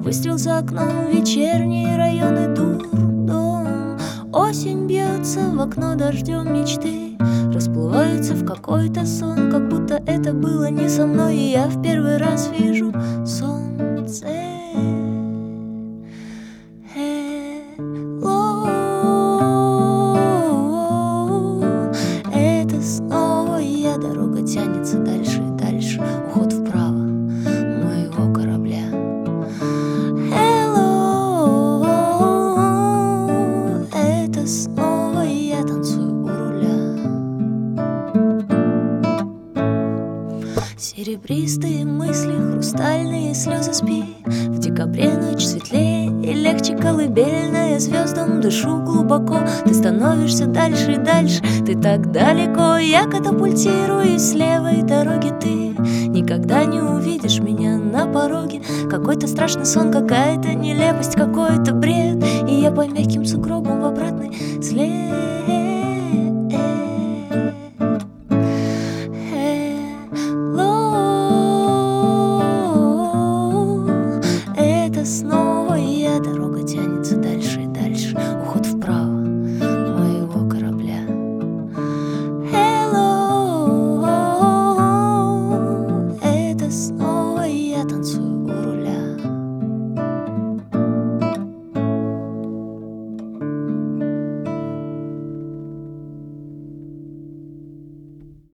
Выстрел за окном, вечерние районы, дурдом. Осень бьется в окно дождем, мечты расплываются в какой-то сон, как будто это было не со мной, и я в первый раз вижу солнце. Это снова я, дорога тянется дальше и дальше, уход вправо моего корабля. Это снова я танцую у руля. Серебристые мысли, хрустальные слезы, спи. В декабре ночь светлее и легче колыбельная. Звездам дышу глубоко, ты становишься дальше и дальше. Ты так далеко, я катапультируюсь с левой дороги. Ты никогда не увидишь меня на пороге. Какой-то страшный сон, какая-то нелепость, какой-то бред, и я по мягким сугробам в обратный след.